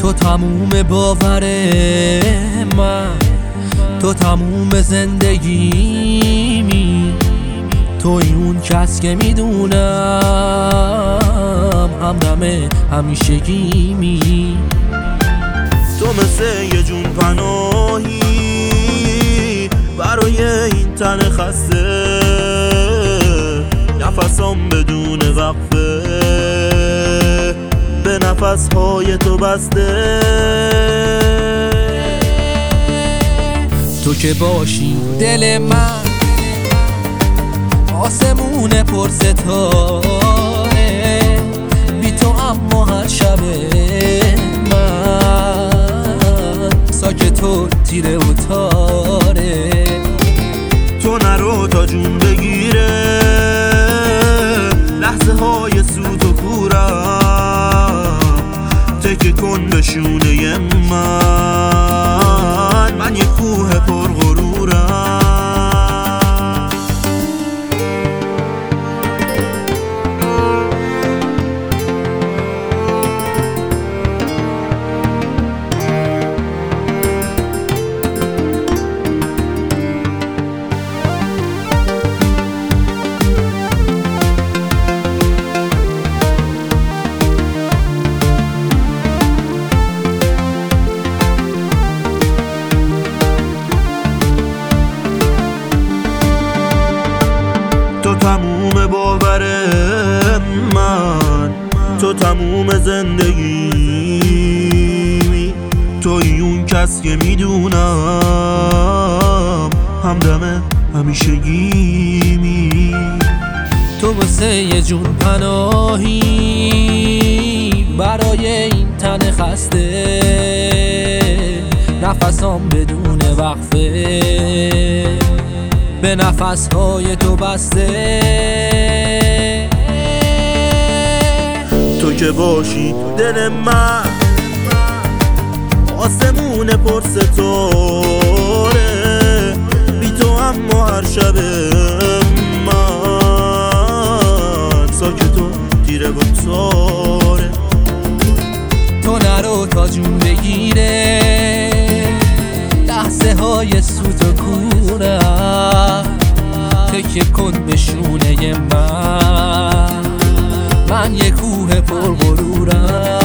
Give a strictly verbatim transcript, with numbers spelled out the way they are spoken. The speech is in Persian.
تو تموم باور من، تو تموم زندگیمی، توی اون کس که میدونم همدم همیشگیمی. تو مثل یه جون پناهی برای این تن خسته، نفسام بدون وقفه به نفسهای تو بسته. تو که باشی دل من، آسمون پر ستاره، بی تو اما هر شب من ساکت و تیره و تاره. تو نرو تا جون بگیره لحظه های سوت و کورم، تکه کن به شونه من، من یه کوه پر غرورم. تو تموم باور من، تو تموم زندگیمی، توی اون کس که میدونم همدم همیشگیمی. تو واسه یه جون پناهی برای این تن خسته، نفسام بدون وقفه به نفسهای تو بسته. تو که باشی دل من، آسمون پر ستاره، بی تو اما هر شب من ساکت و تیره و تاره. تو نرو تا جون بگیره لحظه های سوت و کورم، تکه کن به شونه من، من یه کوه پر غرورم.